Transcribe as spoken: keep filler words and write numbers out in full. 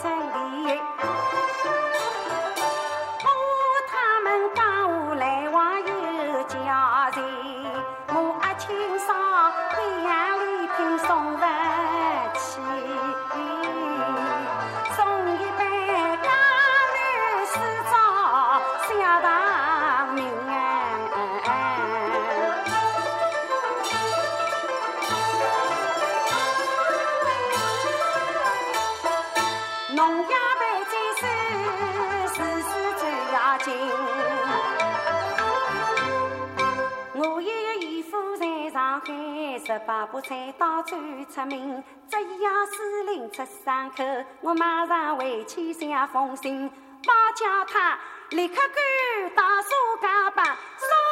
城里。哦，他们讲我来往有家人，我阿清爽一样礼品送不起，送一杯江南水照小堂明农业备战士，事事最要紧。我一个姨父在上海，十八步菜刀最出名。只要司令出伤口，我马上回去写封信，报叫他立刻赶到苏家浜。